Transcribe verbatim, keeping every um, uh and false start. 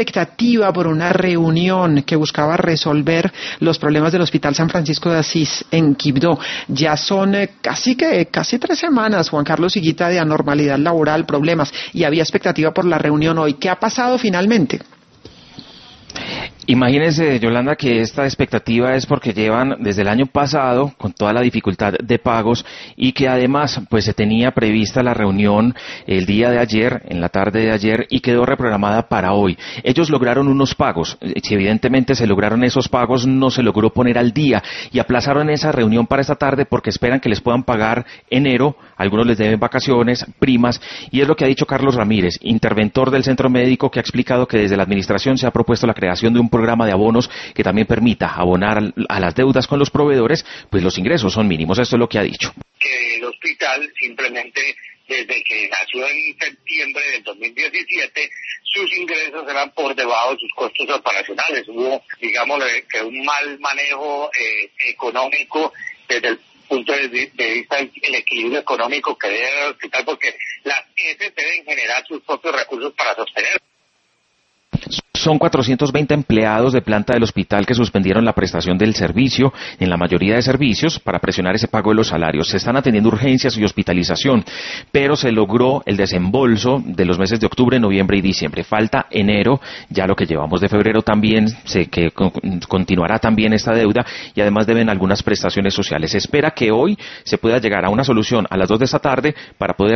expectativa por una reunión que buscaba resolver los problemas del Hospital San Francisco de Asís en Quibdó. Ya son eh, casi que casi tres semanas, Juan Carlos Higuita, de anormalidad laboral, problemas, y había expectativa por la reunión hoy. ¿Qué ha pasado finalmente? Imagínense, Yolanda, que esta expectativa es porque llevan desde el año pasado con toda la dificultad de pagos y que además pues se tenía prevista la reunión el día de ayer, en la tarde de ayer, y quedó reprogramada para hoy. Ellos lograron unos pagos, si evidentemente se lograron esos pagos, no se logró poner al día y aplazaron esa reunión para esta tarde porque esperan que les puedan pagar enero, algunos les deben vacaciones, primas, y es lo que ha dicho Carlos Ramírez, interventor del centro médico, que ha explicado que desde la administración se ha propuesto la creación de un programa de abonos que también permita abonar a las deudas con los proveedores, pues los ingresos son mínimos. Esto es lo que ha dicho. Que el hospital simplemente desde que nació en septiembre del dos mil diecisiete, sus ingresos eran por debajo de sus costos operacionales. Hubo, digamos, que un mal manejo eh, económico desde el punto de, de vista del equilibrio económico que debe el hospital, porque las E S deben generar sus propios recursos para sostener. Son cuatrocientos veinte empleados de planta del hospital que suspendieron la prestación del servicio en la mayoría de servicios para presionar ese pago de los salarios. Se están atendiendo urgencias y hospitalización, pero se logró el desembolso de los meses de octubre, noviembre y diciembre. Falta enero, ya lo que llevamos de febrero también, se que continuará también esta deuda y además deben algunas prestaciones sociales. Se espera que hoy se pueda llegar a una solución a las dos de esta tarde para poder